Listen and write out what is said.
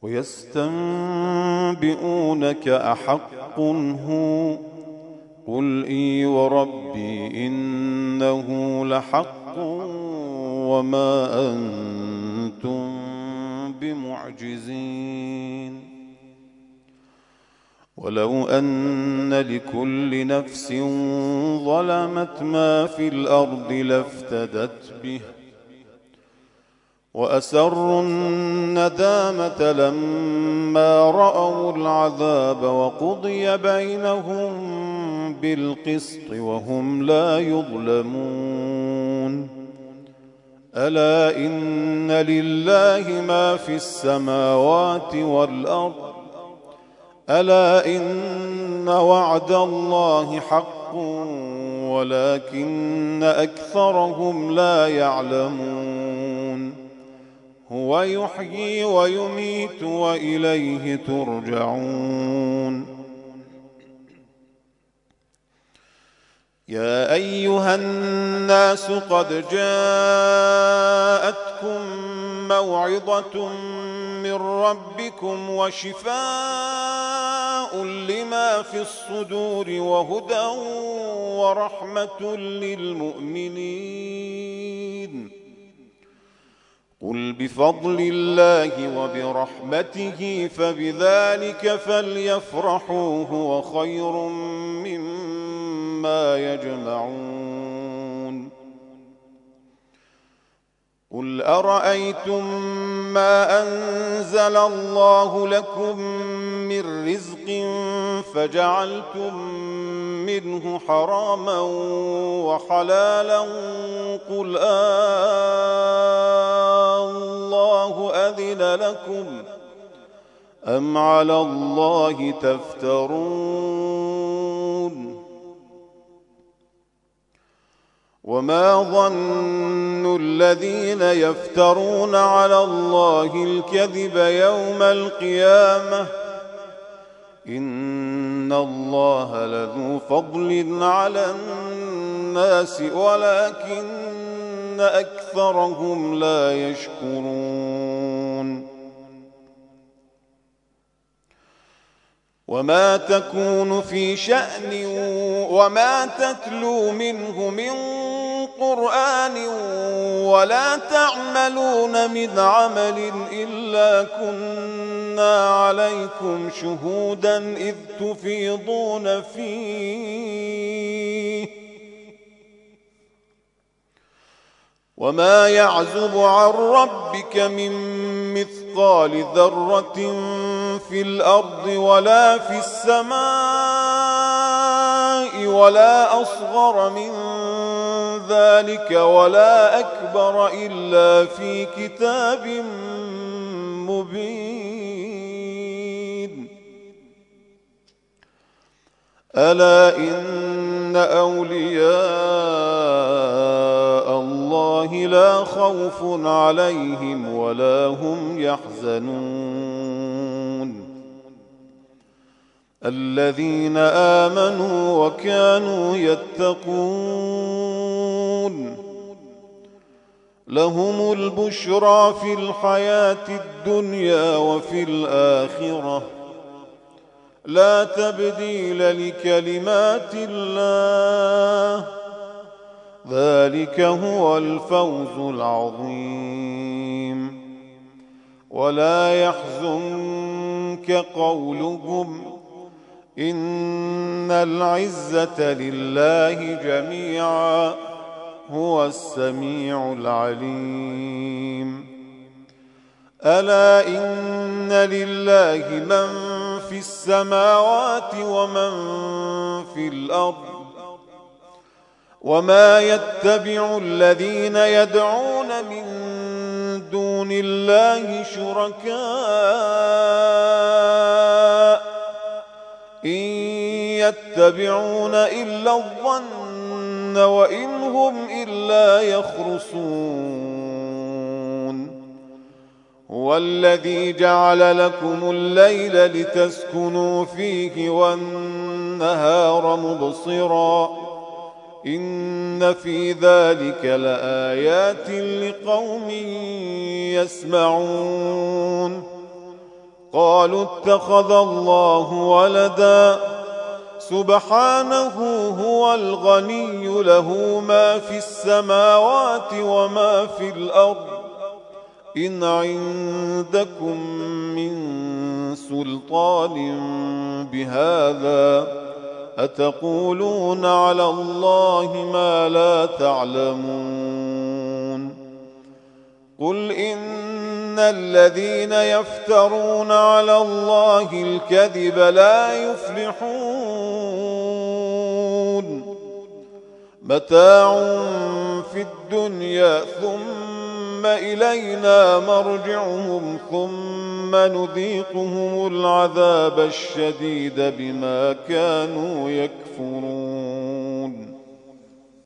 ويستنبئونك أحق هو قل إي وربي إنه لحق وما أنتم بمعجزين. ولو أن لكل نفس ظلمت ما في الأرض لافتدت به وأسروا الندامة لما رأوا العذاب وقضي بينهم بالقسط وهم لا يظلمون. ألا إن لله ما في السماوات والأرض ألا إن وعد الله حق ولكن أكثرهم لا يعلمون. هو يحيي ويميت وإليه ترجعون. يا أيها الناس قد جاءتكم موعظة من ربكم وشفاء لما في الصدور وهدى ورحمة للمؤمنين. قل بفضل الله وبرحمته فبذلك فليفرحوا هو خير مما يجمعون. قل أرأيتم ما أنزل الله لكم من رزق فجعلتم منه حراما وحلالا قل الله أذن لكم أم على الله تفترون. وما ظن الذين يفترون على الله الكذب يوم القيامة إن الله لذو فضل على الناس ولكن أكثرهم لا يشكرون. وما تكون في شأن وما تتلو منه من قرآن ولا تعملون من عمل إلا كنا عليكم شهودا إذ تفيضون فيه. وما يعزب عن ربك من مثقال ذرة في الأرض ولا في السماء ولا أصغر من ذلك ولا أكبر إلا في كتاب مبين. ألا إن أولياء الله لا خوف عليهم ولا هم يحزنون الذين آمنوا وكانوا يتقون لهم البشرى في الحياة الدنيا وفي الآخرة لا تبديل لكلمات الله ذلك هو الفوز العظيم. ولا يحزنك قولهم إن العزة لله جميعا هو السميع العليم. ألا إن لله من في السماوات ومن في الأرض وما يتبع الذين يدعون من دون الله شركاء إن يتبعون إلا الظن وإن هم إلا يخرصون. هو الذي جعل لكم الليل لتسكنوا فيه والنهار مبصرا إن في ذلك لآيات لقوم يسمعون. قالوا اتخذ الله ولدا سبحانه هو الغني له ما في السماوات وما في الأرض إن عندكم من سلطان بهذا أتقولون على الله ما لا تعلمون قل إن الذين يفترون على الله الكذب لا يفلحون متاع في الدنيا ثم إلينا مرجعهم ثم نذيقهم العذاب الشديد بما كانوا يكفرون